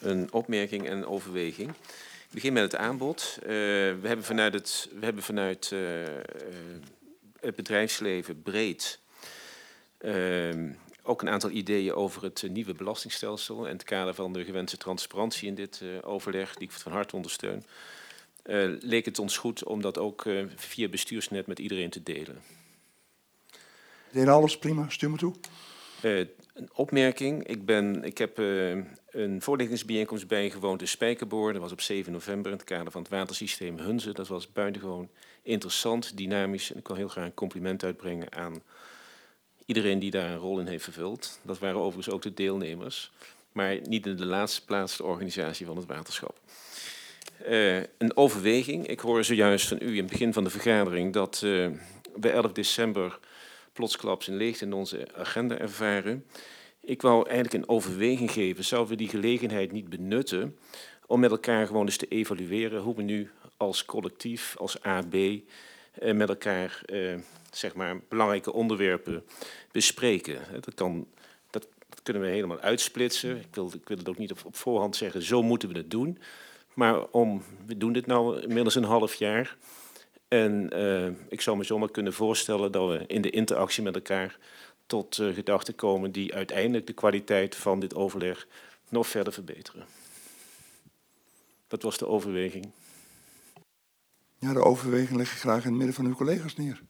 een opmerking en een overweging. Ik begin met het aanbod. We hebben vanuit het bedrijfsleven breed ook een aantal ideeën over het nieuwe belastingstelsel en het kader van de gewenste transparantie in dit overleg, die ik van harte ondersteun. Leek het ons goed om dat ook via bestuursnet met iedereen te delen. Delen alles, prima, stuur me toe. Een opmerking. Ik heb een voorlichtingsbijeenkomst bijgewoond in Spijkerboor. Dat was op 7 november in het kader van het watersysteem Hunze. Dat was buitengewoon interessant, dynamisch. En ik wil heel graag een compliment uitbrengen aan iedereen die daar een rol in heeft vervuld. Dat waren overigens ook de deelnemers. Maar niet in de laatste plaats de organisatie van het waterschap. Een overweging. Ik hoor zojuist van u in het begin van de vergadering dat bij 11 december plotsklaps een leegte in onze agenda ervaren. Ik wou eigenlijk een overweging geven. Zouden we die gelegenheid niet benutten om met elkaar gewoon eens te evalueren hoe we nu als collectief, als AB, met elkaar zeg maar belangrijke onderwerpen bespreken. Dat kunnen we helemaal uitsplitsen. Ik wil het ook niet op voorhand zeggen, zo moeten we het doen. Maar we doen dit nou inmiddels een half jaar. En ik zou me zomaar kunnen voorstellen dat we in de interactie met elkaar tot gedachten komen die uiteindelijk de kwaliteit van dit overleg nog verder verbeteren. Dat was de overweging. Ja, de overweging leg ik graag in het midden van uw collega's neer.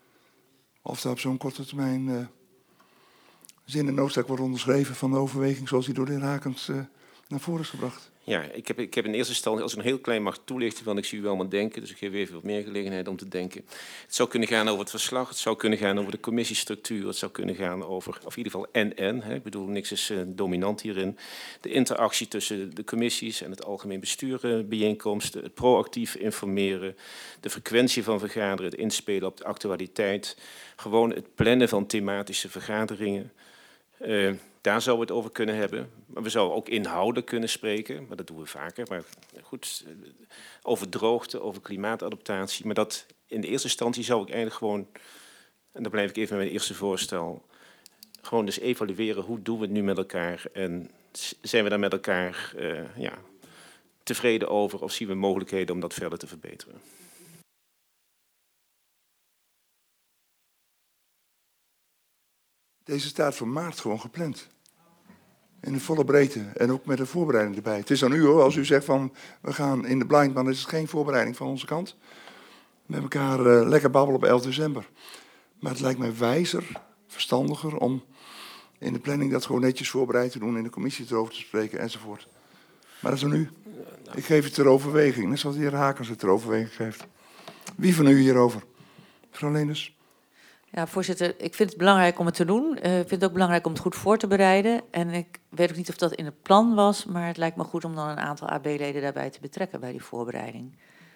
Of daar op zo'n korte termijn zin en noodzaak wordt onderschreven van de overweging zoals die door de heer Hakens naar voren is gebracht. Ja, ik heb in eerste instantie, als ik nog heel klein mag toelichten, want ik zie u wel maar denken, dus ik geef even wat meer gelegenheid om te denken. Het zou kunnen gaan over het verslag, het zou kunnen gaan over de commissiestructuur, het zou kunnen gaan over, of in ieder geval en. Ik bedoel, niks is dominant hierin. De interactie tussen de commissies en het algemeen bestuur bijeenkomsten, het proactief informeren, de frequentie van vergaderen, het inspelen op de actualiteit, gewoon het plannen van thematische vergaderingen. Daar zouden we het over kunnen hebben. Maar we zouden ook inhoudelijk kunnen spreken, maar dat doen we vaker. Maar goed, over droogte, over klimaatadaptatie. Maar dat in de eerste instantie zou ik eigenlijk gewoon, en dan blijf ik even met mijn eerste voorstel, gewoon dus evalueren hoe doen we het nu met elkaar en zijn we daar met elkaar tevreden over of zien we mogelijkheden om dat verder te verbeteren. Deze staat voor maart gewoon gepland. In de volle breedte en ook met een voorbereiding erbij. Het is aan u hoor, als u zegt van we gaan in de blind, dan is het geen voorbereiding van onze kant. Met elkaar lekker babbelen op 11 december. Maar het lijkt mij wijzer, verstandiger om in de planning dat gewoon netjes voorbereid te doen, in de commissie erover te spreken enzovoort. Maar dat is aan u. Ik geef het ter overweging, net zoals de heer Hakens het ter overweging geeft. Wie van u hierover? Mevrouw Leenders. Ja, voorzitter, ik vind het belangrijk om het te doen. Ik vind het ook belangrijk om het goed voor te bereiden. En ik weet ook niet of dat in het plan was, maar het lijkt me goed om dan een aantal AB-leden daarbij te betrekken bij die voorbereiding.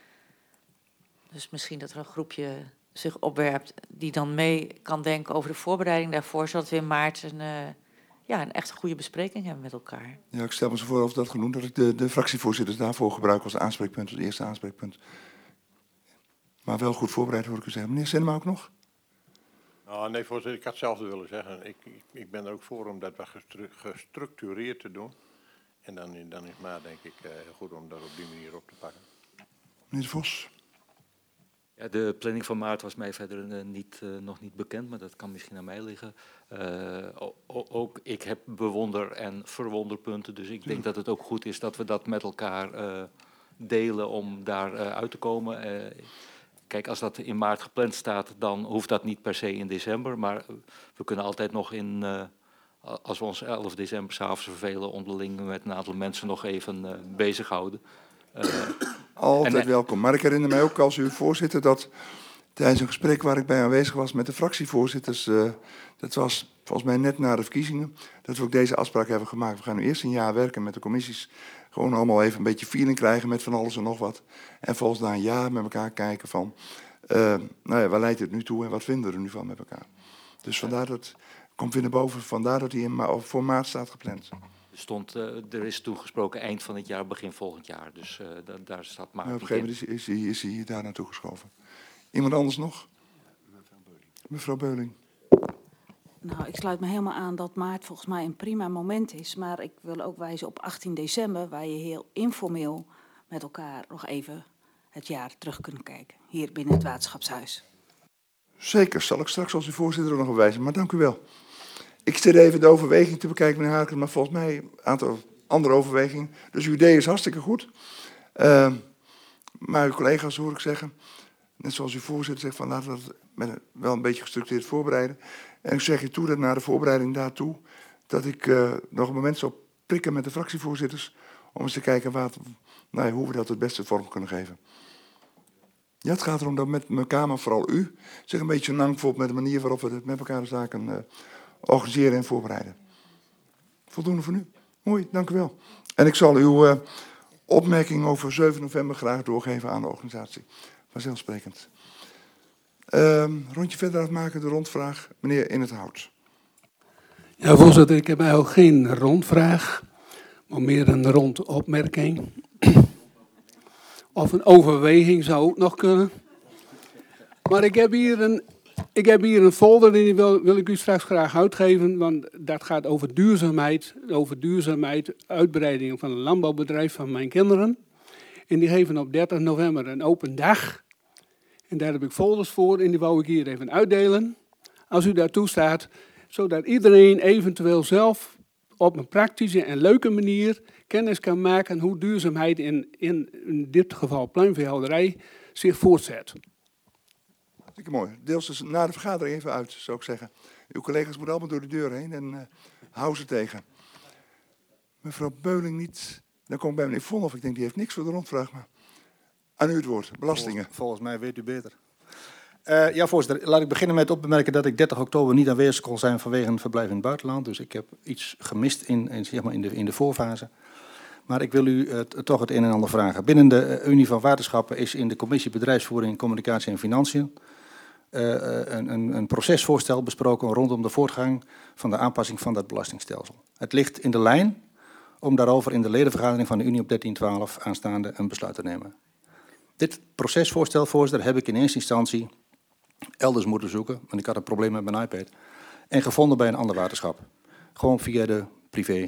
Dus misschien dat er een groepje zich opwerpt die dan mee kan denken over de voorbereiding daarvoor, zodat we in maart een echt goede bespreking hebben met elkaar. Ja, ik stel me zo voor of dat genoemd, dat ik de fractievoorzitters daarvoor gebruik als aanspreekpunt, als eerste aanspreekpunt. Maar wel goed voorbereid, hoor ik u zeggen. Meneer Sinema ook nog? Nou, nee, voorzitter, ik had hetzelfde willen zeggen. Ik ben er ook voor om dat wat gestructureerd te doen. En dan is maar, denk ik, heel goed om dat op die manier op te pakken. Meneer De Vos? Ja, de planning van maart was mij verder nog niet bekend, maar dat kan misschien aan mij liggen. Ook ik heb bewonder- en verwonderpunten, dus ik denk dat het ook goed is dat we dat met elkaar delen om daar uit te komen. Kijk, als dat in maart gepland staat, dan hoeft dat niet per se in december. Maar we kunnen altijd nog als we ons 11 december 's avonds vervelen, onderling met een aantal mensen nog even bezighouden. Altijd welkom. Maar ik herinner mij ook als uw voorzitter dat tijdens een gesprek waar ik bij aanwezig was met de fractievoorzitters, dat was volgens mij net na de verkiezingen, dat we ook deze afspraak hebben gemaakt. We gaan nu eerst een jaar werken met de commissies. Gewoon allemaal even een beetje feeling krijgen met van alles en nog wat. En volgens na een jaar met elkaar kijken van, waar leidt het nu toe en wat vinden we er nu van met elkaar. Dus vandaar dat, komt weer naar boven, vandaar dat hij voor maart staat gepland. Er is toen gesproken eind van het jaar, begin volgend jaar. Dus daar staat maart. Op een gegeven moment is hij daar naartoe geschoven. Iemand anders nog? Mevrouw Beuling. Nou, ik sluit me helemaal aan dat maart volgens mij een prima moment is. Maar ik wil ook wijzen op 18 december, waar je heel informeel met elkaar nog even het jaar terug kunt kijken. Hier binnen het Waterschapshuis. Zeker, zal ik straks als uw voorzitter ook nog op wijzen, maar dank u wel. Ik zit even de overweging te bekijken, meneer Haken, maar volgens mij een aantal andere overwegingen. Dus uw idee is hartstikke goed. Maar uw collega's hoor ik zeggen, net zoals uw voorzitter zegt, van laten we dat wel een beetje gestructureerd voorbereiden. En ik zeg je toe dat na de voorbereiding daartoe, dat ik nog een moment zal prikken met de fractievoorzitters, om eens te kijken hoe we dat het beste vorm kunnen geven. Ja, het gaat erom dat met elkaar, maar vooral u, zich een beetje nangvoelt met de manier waarop we met elkaar de zaken organiseren en voorbereiden. Voldoende voor nu. Mooi, dank u wel. En ik zal uw opmerking over 7 november graag doorgeven aan de organisatie. Vanzelfsprekend. Rondje verder afmaken, de rondvraag. Meneer In het Hout. Ja, voorzitter, ik heb eigenlijk geen rondvraag, maar meer een rondopmerking. Of een overweging zou ook nog kunnen. Maar ik heb hier een folder en die wil ik u straks graag uitgeven, want dat gaat over duurzaamheid, uitbreiding van een landbouwbedrijf van mijn kinderen. En die geven op 30 november een open dag. En daar heb ik folders voor en die wou ik hier even uitdelen, als u daar toestaat, zodat iedereen eventueel zelf op een praktische en leuke manier kennis kan maken hoe duurzaamheid in dit geval pluimveehouderij zich voortzet. Hartstikke mooi. Deel ze na de vergadering even uit, zou ik zeggen. Uw collega's moeten allemaal door de deur heen en hou ze tegen. Mevrouw Beuling niet. Dan kom ik bij meneer Vonhoff. Ik denk, die heeft niks voor de rondvraag. Maar aan u het woord. Belastingen. Volgens mij weet u beter. Ja, voorzitter. Laat ik beginnen met op te merken dat ik 30 oktober niet aanwezig kon zijn vanwege een verblijf in het buitenland. Dus ik heb iets gemist in de voorfase. Maar ik wil u toch het een en ander vragen. Binnen de Unie van Waterschappen is in de commissie Bedrijfsvoering, Communicatie en Financiën een procesvoorstel besproken rondom de voortgang van de aanpassing van dat belastingstelsel. Het ligt in de lijn om daarover in de ledenvergadering van de Unie op 13/12 aanstaande een besluit te nemen. Dit procesvoorstel, voorzitter, heb ik in eerste instantie elders moeten zoeken, want ik had een probleem met mijn iPad, en gevonden bij een ander waterschap. Gewoon via de privé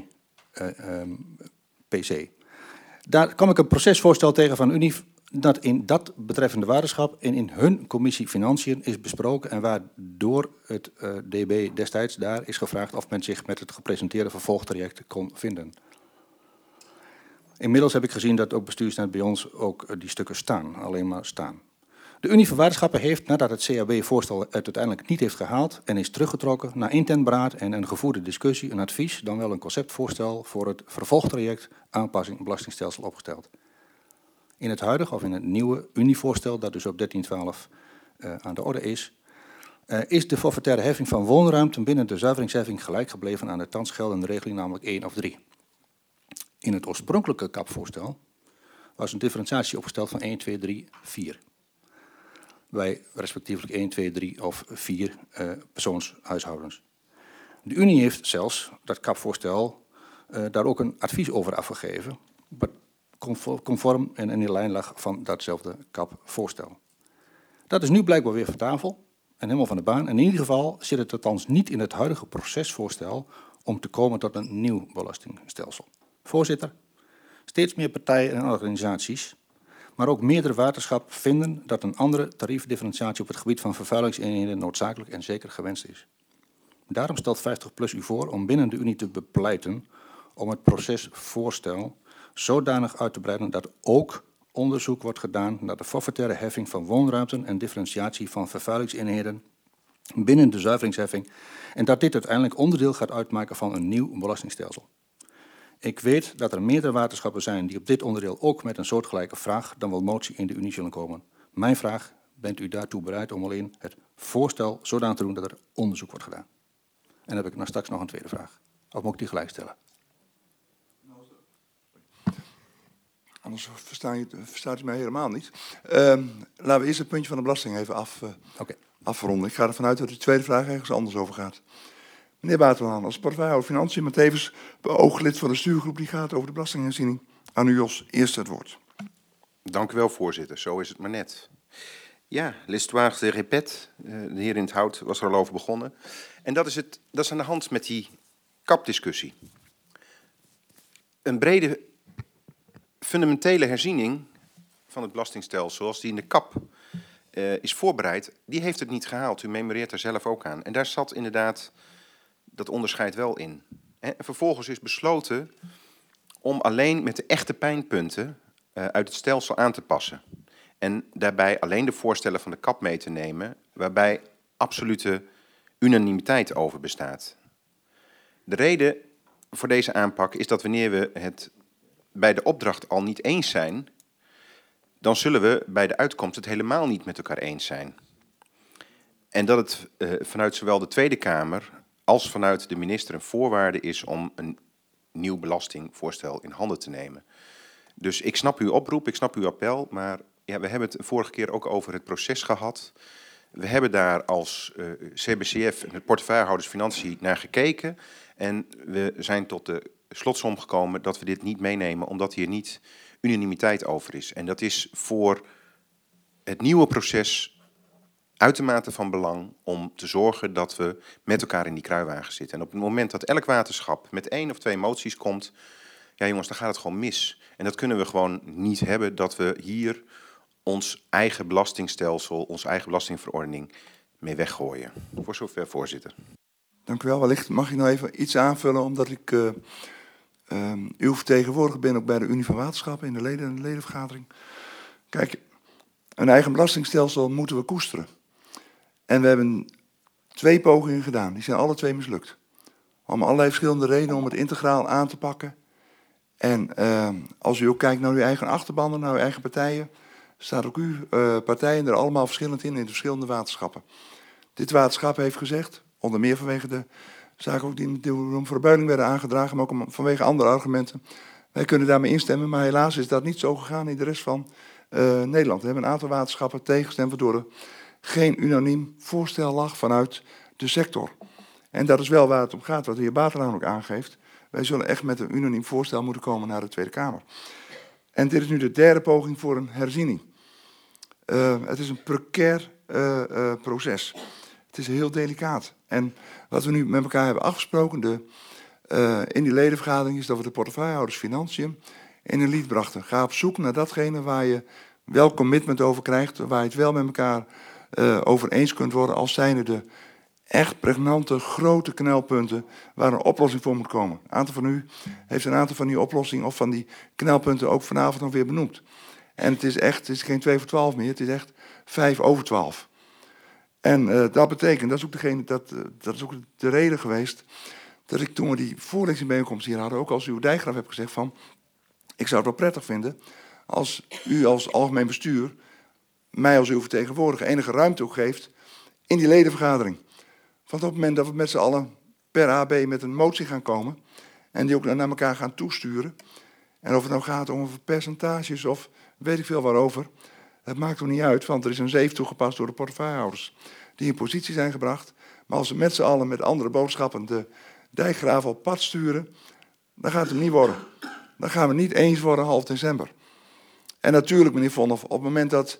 PC. Daar kwam ik een procesvoorstel tegen van Unie dat in dat betreffende waterschap en in hun commissie Financiën is besproken en waardoor het DB destijds daar is gevraagd of men zich met het gepresenteerde vervolgtraject kon vinden. Inmiddels heb ik gezien dat ook bestuursnet bij ons ook die stukken staan, alleen maar staan. De Unie van Waterschappen heeft, nadat het CAB-voorstel het uiteindelijk niet heeft gehaald en is teruggetrokken, na intern beraad en een gevoerde discussie, een advies, dan wel een conceptvoorstel voor het vervolgtraject aanpassing belastingstelsel opgesteld. In het huidige of in het nieuwe Unievoorstel, dat dus op 13/12 aan de orde is de forfaitaire heffing van woonruimte binnen de zuiveringsheffing gelijk gebleven aan de thans geldende regeling, namelijk 1 of 3. In het oorspronkelijke kapvoorstel was een differentiatie opgesteld van 1, 2, 3, 4. Bij respectievelijk 1, 2, 3 of 4 persoonshuishoudens. De Unie heeft zelfs dat kapvoorstel daar ook een advies over afgegeven, wat conform en in de lijn lag van datzelfde kapvoorstel. Dat is nu blijkbaar weer van tafel en helemaal van de baan. En in ieder geval zit het althans niet in het huidige procesvoorstel om te komen tot een nieuw belastingstelsel. Voorzitter, steeds meer partijen en organisaties, maar ook meerdere waterschappen vinden dat een andere tariefdifferentiatie op het gebied van vervuilingseenheden noodzakelijk en zeker gewenst is. Daarom stelt 50PLUS u voor om binnen de Unie te bepleiten om het procesvoorstel zodanig uit te breiden dat ook onderzoek wordt gedaan naar de forfaitaire heffing van woonruimten en differentiatie van vervuilingseenheden binnen de zuiveringsheffing en dat dit uiteindelijk onderdeel gaat uitmaken van een nieuw belastingstelsel. Ik weet dat er meerdere waterschappen zijn die op dit onderdeel ook met een soortgelijke vraag dan wel motie in de Unie zullen komen. Mijn vraag, bent u daartoe bereid om alleen het voorstel zodanig te doen dat er onderzoek wordt gedaan? En dan heb ik straks nog een tweede vraag. Of moet ik die gelijk stellen? Anders verstaat u mij helemaal niet. Laten we eerst het puntje van de belasting even afronden. Ik ga ervan uit dat de tweede vraag ergens anders over gaat. Meneer Waterlaan, als portefeuillehouder Financiën, maar tevens beoogd lid van de stuurgroep die gaat over de belastingherziening. Aan u, Jos, eerst het woord. Dank u wel, voorzitter. Zo is het maar net. Ja, l'histoire se répète. De heer in het Hout was er al over begonnen. En dat is aan de hand met die kapdiscussie. Een brede, fundamentele herziening van het belastingstelsel, zoals die in de kap is voorbereid, die heeft het niet gehaald. U memoreert er zelf ook aan. En daar zat inderdaad dat onderscheid wel in. En vervolgens is besloten om alleen met de echte pijnpunten uit het stelsel aan te passen. En daarbij alleen de voorstellen van de kap mee te nemen, waarbij absolute unanimiteit over bestaat. De reden voor deze aanpak is dat wanneer we het bij de opdracht al niet eens zijn, dan zullen we bij de uitkomst het helemaal niet met elkaar eens zijn. En dat het vanuit zowel de Tweede Kamer als vanuit de minister een voorwaarde is om een nieuw belastingvoorstel in handen te nemen. Dus ik snap uw oproep, ik snap uw appel, maar ja, we hebben het vorige keer ook over het proces gehad. We hebben daar als CBCF, het portefeuillehouders Financiën, naar gekeken. En we zijn tot de slotsom gekomen dat we dit niet meenemen, omdat hier niet unanimiteit over is. En dat is voor het nieuwe proces uitermate van belang om te zorgen dat we met elkaar in die kruiwagen zitten. En op het moment dat elk waterschap met 1 of 2 moties komt, ja jongens, dan gaat het gewoon mis. En dat kunnen we gewoon niet hebben, dat we hier ons eigen belastingstelsel, onze eigen belastingverordening mee weggooien. Voor zover, voorzitter. Dank u wel. Wellicht mag ik nog even iets aanvullen, omdat ik uw vertegenwoordiger ben ook bij de Unie van Waterschappen in de ledenvergadering. Kijk, een eigen belastingstelsel moeten we koesteren. En we hebben 2 pogingen gedaan. Die zijn alle 2 mislukt. Om allerlei verschillende redenen om het integraal aan te pakken. En als u ook kijkt naar uw eigen achterbannen, naar uw eigen partijen, staat ook uw partijen er allemaal verschillend in de verschillende waterschappen. Dit waterschap heeft gezegd, onder meer vanwege de zaken ook die door Verbuiling werden aangedragen, maar ook vanwege andere argumenten. Wij kunnen daarmee instemmen, maar helaas is dat niet zo gegaan in de rest van Nederland. We hebben een aantal waterschappen tegengestemd, waardoor er geen unaniem voorstel lag vanuit de sector. En dat is wel waar het om gaat, wat de heer Baterlaan ook aangeeft. Wij zullen echt met een unaniem voorstel moeten komen naar de Tweede Kamer. En dit is nu de 3e poging voor een herziening. Het is een precair proces. Het is heel delicaat. En wat we nu met elkaar hebben afgesproken in die ledenvergadering is dat we de portefeuillehouders Financiën in een lied brachten. Ga op zoek naar datgene waar je wel commitment over krijgt, waar je het wel met elkaar over eens kunt worden, als zijnde de echt pregnante, grote knelpunten waar een oplossing voor moet komen. Een aantal van u heeft een aantal van die oplossingen of van die knelpunten ook vanavond nog weer benoemd. En het is geen 2 voor 12 meer, het is echt 5 over 12. En dat betekent, dat is ook de reden geweest, dat ik toen we die voorlezingsbijeenkomst hier hadden, ook als uw dijkgraaf heb gezegd van, ik zou het wel prettig vinden als u als algemeen bestuur mij als uw vertegenwoordiger enige ruimte ook geeft in die ledenvergadering. Want op het moment dat we met z'n allen per AB met een motie gaan komen en die ook naar elkaar gaan toesturen, en of het nou gaat om percentages of weet ik veel waarover, dat maakt er niet uit, want er is een zeef toegepast door de portefeuillehouders die in positie zijn gebracht. Maar als we met z'n allen met andere boodschappen de dijkgraaf op pad sturen, dan gaat het niet worden. Dan gaan we niet eens worden half december. En natuurlijk, meneer Vonhoff, op het moment dat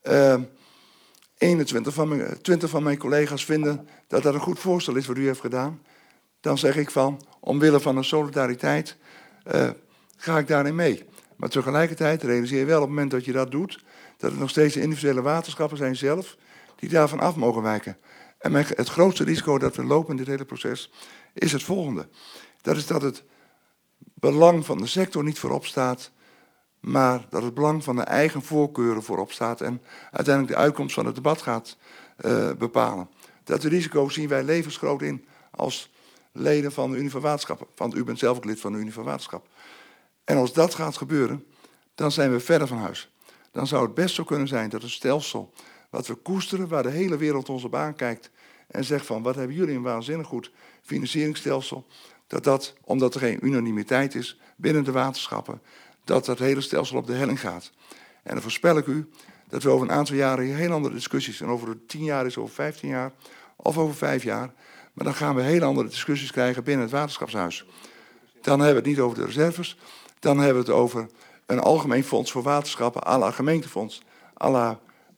20 van mijn collega's vinden dat dat een goed voorstel is wat u heeft gedaan, dan zeg ik van, omwille van een solidariteit, ga ik daarin mee. Maar tegelijkertijd realiseer je wel op het moment dat je dat doet, dat het nog steeds de individuele waterschappen zijn zelf die daarvan af mogen wijken. En het grootste risico dat we lopen in dit hele proces is het volgende. Dat is dat het belang van de sector niet voorop staat, maar dat het belang van de eigen voorkeuren voorop staat en uiteindelijk de uitkomst van het debat gaat bepalen. Dat risico zien wij levensgroot in als leden van de Unie van Waterschappen. Want u bent zelf ook lid van de Unie van Waterschap. En als dat gaat gebeuren, dan zijn we verder van huis. Dan zou het best zo kunnen zijn dat het stelsel wat we koesteren, waar de hele wereld ons op aankijkt en zegt van wat hebben jullie een waanzinnig goed financieringsstelsel, dat omdat er geen unanimiteit is binnen de waterschappen, dat hele stelsel op de helling gaat. En dan voorspel ik u dat we over een aantal jaren heel andere discussies, en over 10 jaar is over 15 jaar, of over 5 jaar, maar dan gaan we heel andere discussies krijgen binnen het waterschapshuis. Dan hebben we het niet over de reserves, dan hebben we het over een algemeen fonds voor waterschappen, à la gemeentefonds, à la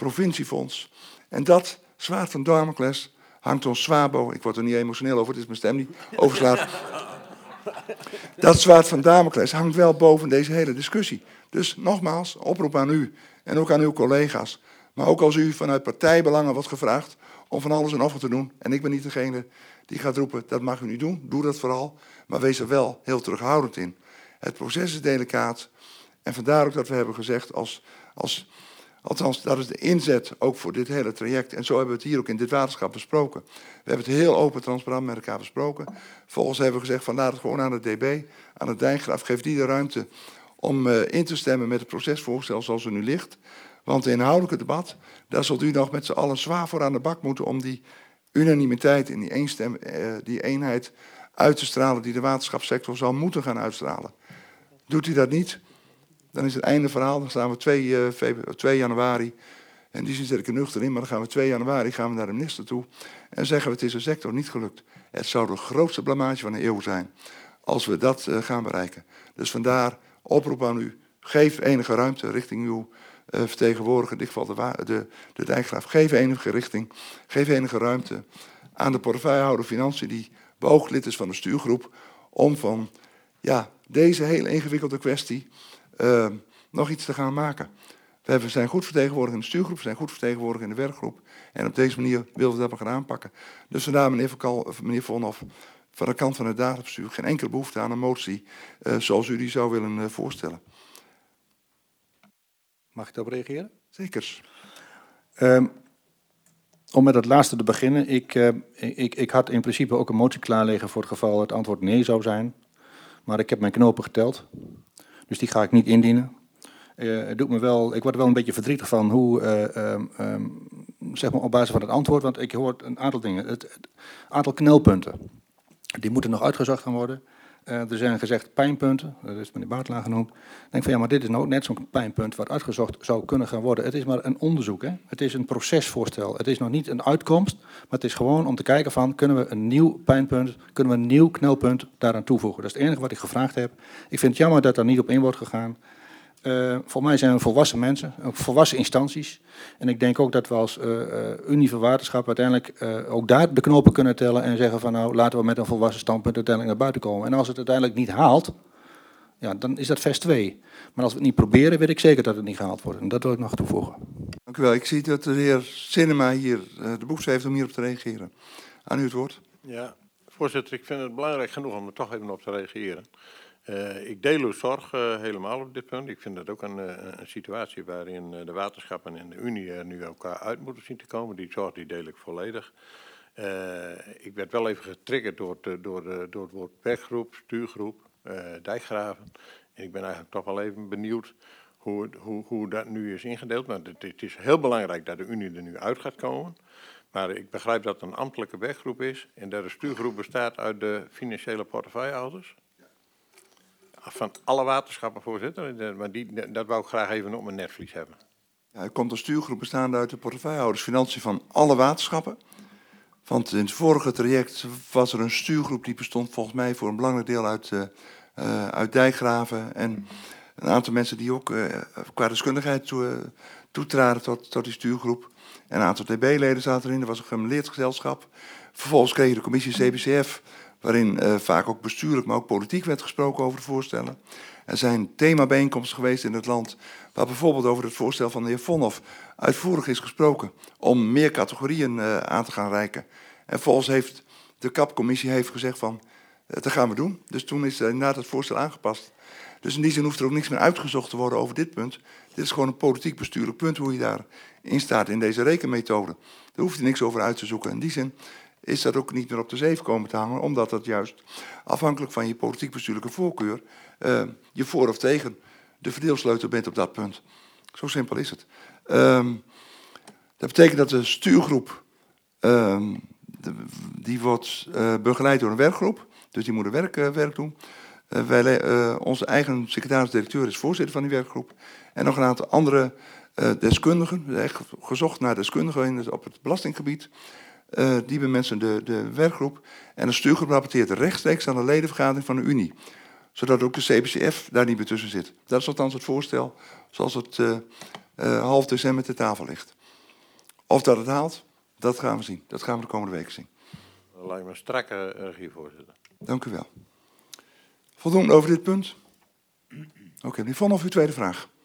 provinciefonds. En dat zwaard van Damocles hangt ons zwaar boven. Ik word er niet emotioneel over, het is mijn stem niet overslaat. Dat zwaard van Damocles hangt wel boven deze hele discussie. Dus nogmaals, oproep aan u en ook aan uw collega's. Maar ook als u vanuit partijbelangen wordt gevraagd om van alles en nog wat te doen. En ik ben niet degene die gaat roepen, dat mag u niet doen. Doe dat vooral, maar wees er wel heel terughoudend in. Het proces is delicaat. En vandaar ook dat we hebben gezegd, althans dat is de inzet ook voor dit hele traject. En zo hebben we het hier ook in dit waterschap besproken. We hebben het heel open, transparant met elkaar besproken. Vervolgens hebben we gezegd, van laat het gewoon aan de DB, aan de dijkgraaf. Geef die de ruimte om in te stemmen met het procesvoorstel zoals het nu ligt. Want het inhoudelijke debat, daar zult u nog met z'n allen zwaar voor aan de bak moeten om die unanimiteit en die eenheid uit te stralen die de waterschapssector zal moeten gaan uitstralen. Doet u dat niet, dan is het einde verhaal. Dan staan we 2 januari, en die zin zet ik er nuchter in, maar dan gaan we 2 januari naar de minister toe en zeggen we het is de sector niet gelukt. Het zou de grootste blamage van de eeuw zijn als we dat gaan bereiken. Dus vandaar oproep aan u, geef enige ruimte richting uw vertegenwoordiger, in dit geval de dijkgraaf. Geef enige richting, geef enige ruimte aan de portefeuillehouder Financiën die beoogd lid is van de stuurgroep om van deze hele ingewikkelde kwestie nog iets te gaan maken. We zijn goed vertegenwoordigd in de stuurgroep, we zijn goed vertegenwoordigd in de werkgroep. En op deze manier willen we dat maar gaan aanpakken. Dus vandaar, meneer Vonhoff, van de kant van het databestuur geen enkele behoefte aan een motie zoals u die zou willen voorstellen. Mag ik daarop reageren? Zeker. Om met het laatste te beginnen. Ik had in principe ook een motie klaar liggen voor het geval het antwoord nee zou zijn. Maar ik heb mijn knopen geteld. Dus die ga ik niet indienen. Ik word er wel een beetje verdrietig van hoe, zeg maar op basis van het antwoord, want ik hoor een aantal dingen. Het aantal knelpunten, die moeten nog uitgezocht gaan worden. Er zijn gezegd pijnpunten, dat is meneer Baartelaar genoemd. Ik denk van ja, maar dit is nou net zo'n pijnpunt wat uitgezocht zou kunnen gaan worden. Het is maar een onderzoek, hè? Het is een procesvoorstel. Het is nog niet een uitkomst, maar het is gewoon om te kijken van kunnen we een nieuw pijnpunt, kunnen we een nieuw knelpunt daaraan toevoegen. Dat is het enige wat ik gevraagd heb. Ik vind het jammer dat daar niet op in wordt gegaan. Voor mij zijn we volwassen mensen, ook volwassen instanties. En ik denk ook dat we als Unie voor Waterschap uiteindelijk ook daar de knopen kunnen tellen en zeggen van nou laten we met een volwassen standpunt uiteindelijk naar buiten komen. En als het uiteindelijk niet haalt, ja, dan is dat vers 2. Maar als we het niet proberen, weet ik zeker dat het niet gehaald wordt. En dat wil ik nog toevoegen. Dank u wel. Ik zie dat de heer Sinema hier de behoefte heeft om hierop te reageren. Aan u het woord. Ja, voorzitter, ik vind het belangrijk genoeg om er toch even op te reageren. Ik deel uw zorg helemaal op dit punt. Ik vind dat ook een situatie waarin de waterschappen en de Unie er nu elkaar uit moeten zien te komen. Die zorg die deel ik volledig. Ik werd wel even getriggerd door het woord werkgroep, stuurgroep, dijkgraven. En ik ben eigenlijk toch wel even benieuwd hoe dat nu is ingedeeld. Maar het is heel belangrijk dat de Unie er nu uit gaat komen. Maar ik begrijp dat het een ambtelijke werkgroep is en dat de stuurgroep bestaat uit de financiële portefeuillehouders. Van alle waterschappen, voorzitter. Maar dat wou ik graag even op mijn netvlies hebben. Ja, er komt een stuurgroep bestaande uit de portefeuillehouders Financiën van alle waterschappen. Want in het vorige traject was er een stuurgroep die bestond volgens mij voor een belangrijk deel uit dijkgraven. En een aantal mensen die ook qua deskundigheid toetraden tot die stuurgroep. En een aantal DB-leden zaten erin, er was een gemeleerd gezelschap. Vervolgens kreeg je de commissie CBCF, waarin vaak ook bestuurlijk, maar ook politiek werd gesproken over de voorstellen. Er zijn themabijeenkomsten geweest in het land, waar bijvoorbeeld over het voorstel van de heer Vonhoff uitvoerig is gesproken om meer categorieën aan te gaan reiken. En volgens heeft de CAP-commissie gezegd van, dat gaan we doen. Dus toen is inderdaad het voorstel aangepast. Dus in die zin hoeft er ook niks meer uitgezocht te worden over dit punt. Dit is gewoon een politiek bestuurlijk punt hoe je daarin staat in deze rekenmethode. Daar hoeft je niks over uit te zoeken. In die zin is dat ook niet meer op de zeef komen te hangen, omdat dat juist afhankelijk van je politiek-bestuurlijke voorkeur je voor of tegen de verdeelsleutel bent op dat punt. Zo simpel is het. Dat betekent dat de stuurgroep, die wordt begeleid door een werkgroep, dus die moet werk doen. Onze eigen secretaris-directeur is voorzitter van die werkgroep. En nog een aantal andere deskundigen, echt gezocht naar deskundigen op het belastinggebied. Die bemensen de werkgroep. En de stuurgroep rapporteert rechtstreeks aan de ledenvergadering van de Unie. Zodat ook de CBCF daar niet meer tussen zit. Dat is althans het voorstel zoals het half december ter tafel ligt. Of dat het haalt, dat gaan we zien. Dat gaan we de komende weken zien. Dat lijkt me een strakke regie, voorzitter. Dank u wel. Voldoende over dit punt? Oké, meneer Vonhoff, uw tweede vraag.